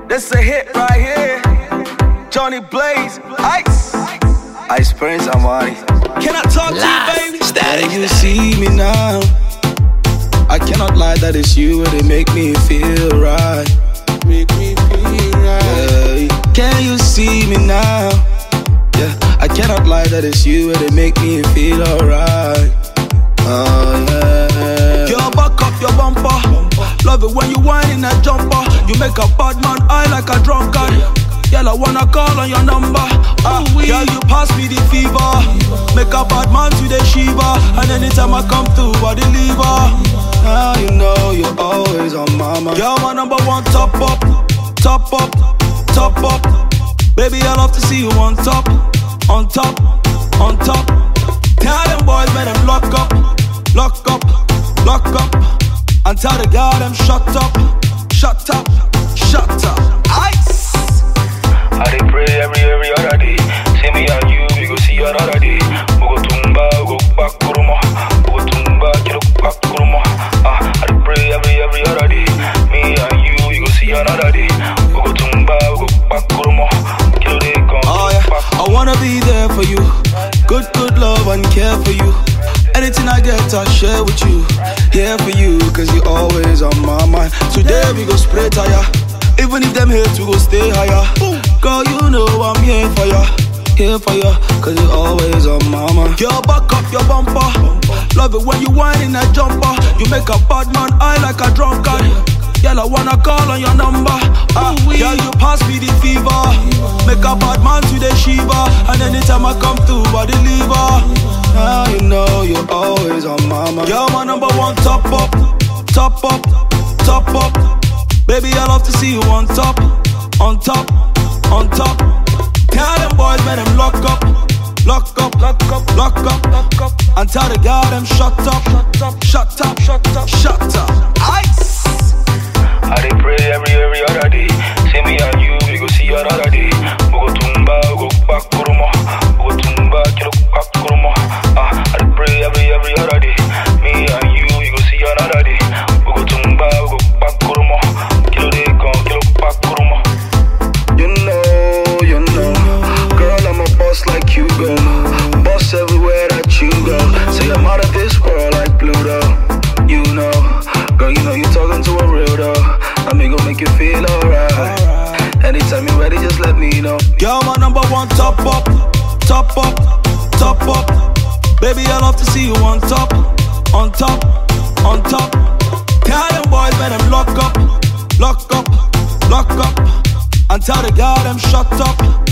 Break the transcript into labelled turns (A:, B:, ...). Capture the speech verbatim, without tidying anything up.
A: This a hit right here. Johnny Blaze, Ice, Ice Prince Amari. Can I talk to you, baby?
B: Static. You see me now. I cannot lie that it's you and it make me feel right. Make me feel right. Yeah. Can you see me now? Yeah, I cannot lie that it's you and it make me feel alright. Oh yeah.
A: Girl, back up your bumper. Love it when you whine in that jumper. You make a bad man eye like a drunkard. Girl, I wanna call on your number. Uh, girl, you pass me the fever. Make a bad man to the shiva. And anytime I come through, I deliver.
B: Now you know you're always on my mind.
A: Girl, my number one, top up, top up, top up. Baby, I love to see you on top, on top, on top. Tell them boys, man, them lock up, lock up, lock up. And tell the girl them shut up, shut up, shut up. Ice.
C: I dey pray every every other day. See me and you, we go see another day. We go tumba, we go back kuruma. We go tumba, kilo back kuruma. Ah, I dey pray every every other day. Me and you, we go see another day. We go tumba, we go back kuruma. Kilo dey come.
B: Oh yeah, I wanna be there for you. Good, good love and care for you. Anything I get, I share with you. Here for you, cause you always on my mind. Today we go spray tire. Even if them hate, we go stay higher. Girl, you know I'm here for ya. Here for ya, cause you always on my mind.
A: Girl, back up your bumper. Love it when you whine in that jumper. You make a bad man eye like a drunkard. Girl, I wanna call on your number. Uh, girl, you pass me the fever. Make a bad man to the shiva. And anytime I come through, I deliver.
B: Now you know you're always on my mind.
A: Girl, my number one, top up, top up, top up. Baby, I love to see you on top, on top, on top. Tell them boys, man, them lock up, lock up, lock up, lock up, lock up. And tell the girl them shut up, shut up, shut up, shut up. Ice.
C: I dey pray every every other day. See me and you, we go see another day. We go tumba, we go back kuruma. We go tumba, kilo back kuruma. Ah, I dey pray every every other day. Me and you, we go see another day. We go tumba, we go back kuruma. Kilo dey come, kilo back kuruma.
B: You know, you know, girl, I'm a boss like you go. Boss everywhere that you go. Say I'm out of this world like Pluto. You know, girl, you know you're talking to a real though. I mean, gon' make you feel alright. Anytime you're ready, just let me know.
A: Girl, my number one, top up, top up, top up. Baby, I love to see you on top, on top, on top. Tell them boys, man, them lock up, lock up, lock up. And tell the girl them shut up,